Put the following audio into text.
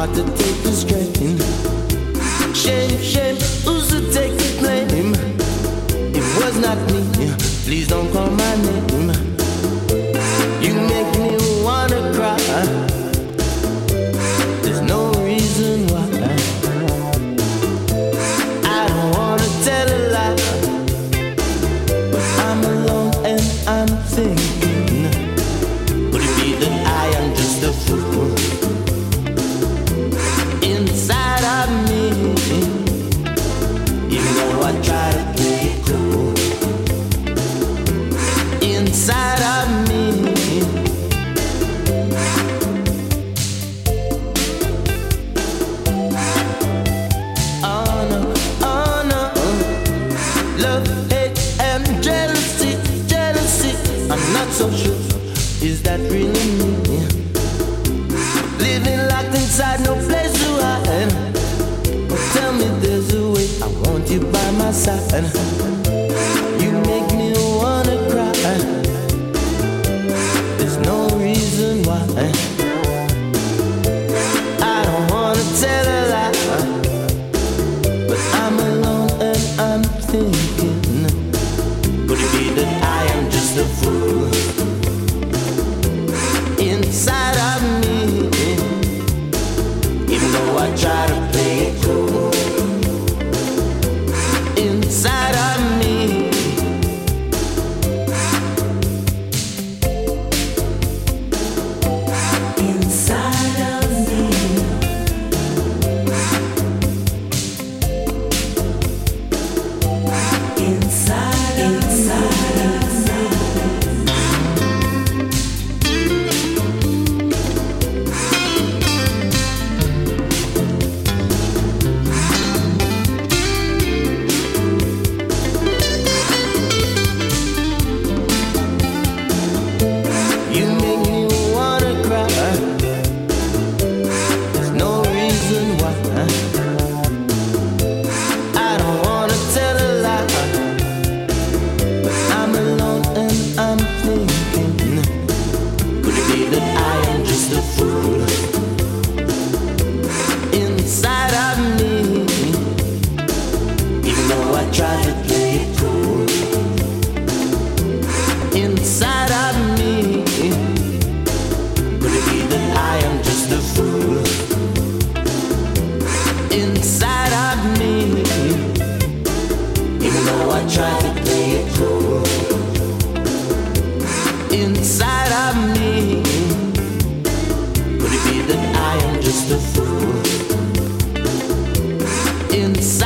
hard to take the strain. Shame, shame, who's to take the blame? It was not me, please don't call my name. You make me wanna cry. There's no reason why. I don't wanna tell a lie, but I'm alone and I'm thinking, could it be that I am just a fool inside of me? Even though I try to play it cool, inside of me. Oh no, oh no. Love, hate, and jealousy, jealousy. I'm not so sure, is that really me? Living locked inside, no place to hide. But tell me there's a way, I want you by my side. You make me wanna cry. There's no reason why. I don't wanna tell a lie, but I'm alone and I'm thinking, could it be that I am just a fool inside of me? Even though I try to play it cool, inside of me. Inside of me. Inside of you make me wanna cry. There's no reason why. I don't wanna tell a lie, but I'm alone and I'm thinking, could it be that I am just a fool inside of me? Even though I try to play it cool, inside of me. Could it be that I am just a fool inside of me? Even though I try to play it cool, inside of me. Could it be that I am just a fool inside